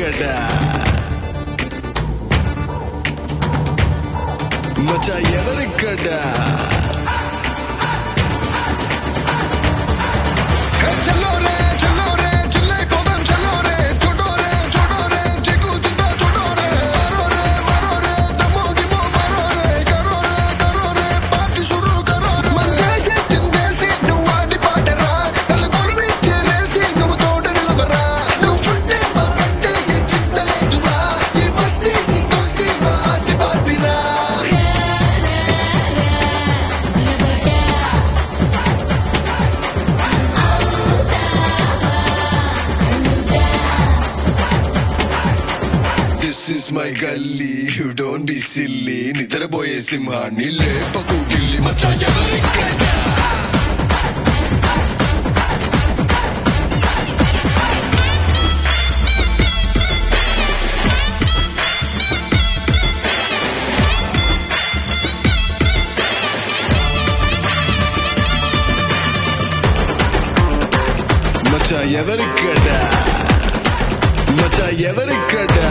ఎవరిక్కడా మచా ఎవరిక్కడా చలో రే చలో రే చిల్లై పోదాం చలో రే చోటో రే చికు చిట్టా చోటో రే మరో రే తమో గిమో మరో రే కరో రే పార్టీ షురూ కరో రే మందేసి చిందేసి నువ్వు ఆడి పాడరా నన్ను కొర్రిచ్చే రేసి నువ్వు తోట నిలవరా నువ్వు చుట్టే పక్కంటే ఈ చిట్టలేదురా ఈ బస్తీ నీ దోస్తీ నా ఆస్తి పాస్తిరా This is my gully, you don't be silly. నిద్రపోయే సింహాన్ని లేపకు గిల్లి మచ్చా ఎవరిక్కడా మచ్చా ఎవరిక్కడా మచ్చా ఎవరిక్కడా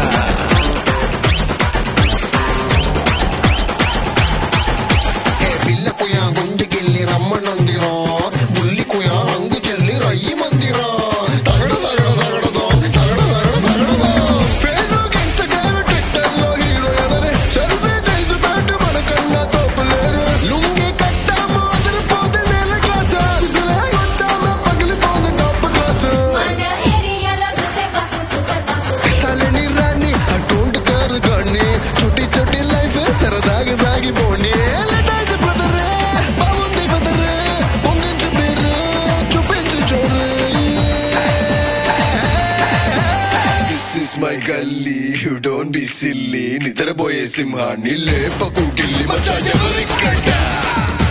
పిల్లకుయా గుంజుకెళ్ళి రమ్మనందిరా బుల్లికుయా రంగు చెల్లి రయ్యి మందిరా తగడ తగడ తగడదో తగడ తగడ తగడదో ఫేస్బుక్ ఇన్స్టాగ్రామ్ ట్విట్టర్లో హీరో ఎవరే సెల్ఫీ చేసి పెట్టు మనకన్నా తోపులేరు లుంగి కట్టాము అదిరిపోతే నేల క్లాస్ కొట్టాము పగిలిపోతే టాప్ క్లాస్ సాలని రాని అటువంటి కారు కానీ చుట్టి చుట్టి లైఫ్ సరదాగా సాగిపోని my galli you don't be silly నిద్రపోయే సింహాన్ని లేపకు గిల్లి మచ్చా ఎవరిక్కడా